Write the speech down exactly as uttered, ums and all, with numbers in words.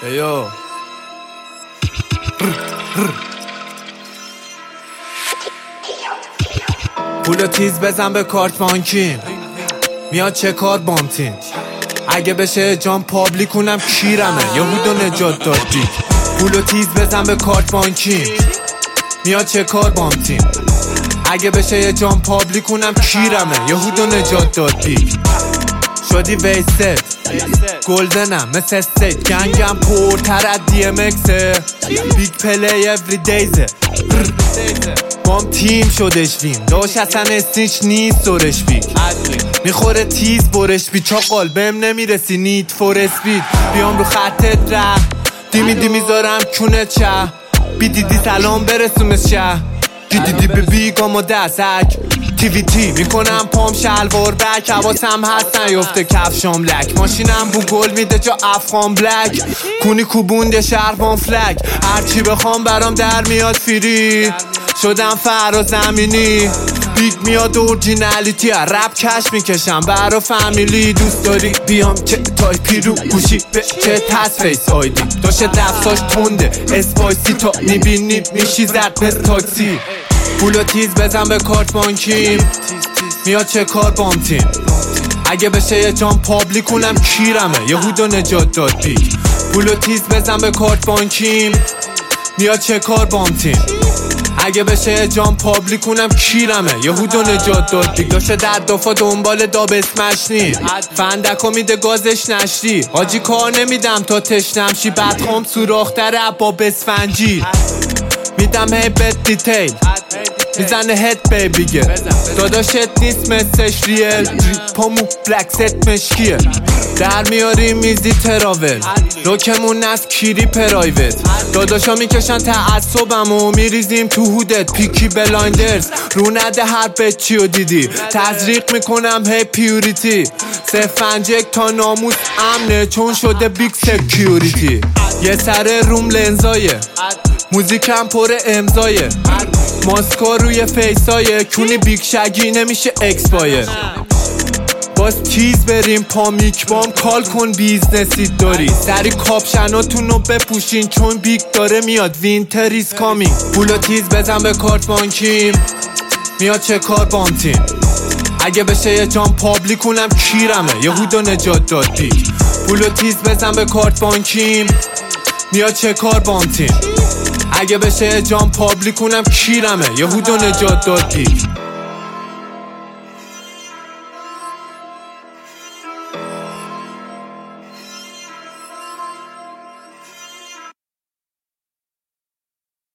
ایو پولو تیز بزن به کارت بانکیم، میاد چه کار بامتین. اگه بشه جام پابلیک کنم کیرمه، یهودو نجات دادی. پولو تیز بزن به کارت بانکیم، میاد چه کار بامتین. اگه بشه یه جام پابلیک کنم کیرمه، یهودو نجات دادی. شدی ویست گلدنم مثل استیت، گنگم پرتر از دی ام اکسه. بیگ پلی اوری دیزه، بام تیم شدش وین. داشت اصلا اسنیچ نیست سرش بیگ، میخوره تیز برش بی. چاقال بهم نمیرسی نید فور اسپید. بیام رو خطت ره دیمی دی میذارم کونه چه. بی دیدی سلام برسومش شه. دی دیدی بی بیگام و دستک تی وی تی میکنم پام شلوار بک. حواسم هست نیفته کفشام لک. ماشینم بو گل میده جا افغان بلک. کونی کوبونده شهروان فلک. هرچی بخوام برام در میاد فری. شدم فراز زمینی. بیگ میاد اورجینالیتی. رپ کش میکشم برا فامیلی. دوست داری بیام چه تایپی رو گوشی به چه تس فیس آیدی. داشته دستاش تنده اسپایسی تا میبینی میشی زد مثل تاکسی. پولو تیز بزن به کارت بانکیم، میاد چه کار بامتین. اگه بشه یه جام پابلیک کنم کیرمه، یهودو نجات داد بیگ. پولو تیز بزن به کارت بانکیم، میاد چه کار بامتین. اگه بشه یه جام پابلیک کنم کیرمه، یهودو نجات داد بیگ. داشته در دفعه دنبال داب اسمشنی. فندکو میده گازش نشتی. حاجی کار نمیدم تا تشنم شی. بدخوام سوراختر عبا بسفنجی. میدم هی بد دیتیل میزنه هد بیبیگه. داداشت نیست مسش ریل. پامو بلک ست مشکیه. در میاری میزی تراول. روکمون از کیری پرایوت. داداشا میکشن تعصبمو میریزیم تو هودت. پیکی بلایندرز رو نده هر بچیو دیدی. تزریق میکنم هی پیوریتی. سفنجک تا ناموس امنه چون شده بیگ سکیوریتی. یه سر روم لنزایه، موزیکم پر امضایه. ماسکا روی فیسایه. کونی بیگ شگی نمیشه اکس بایر. باز تیز بریم پامیک بام کال کن بیزنسی داری. سری کاپشناتونو بپوشین چون بیگ داره میاد وینتر ایز کامینگ. پولو تیز بزن به کارت بانکیم، میاد چه کار بامتین. اگه بشه یه جام پابلیک کنم کیرمه، یهودو نجات داد بیگ. پولو تیز بزن به کارت بانکیم، میاد چه کار بامتین. اگه بشه جام پابلیک کنم کیرمه، یهودو نجات داد بیگ.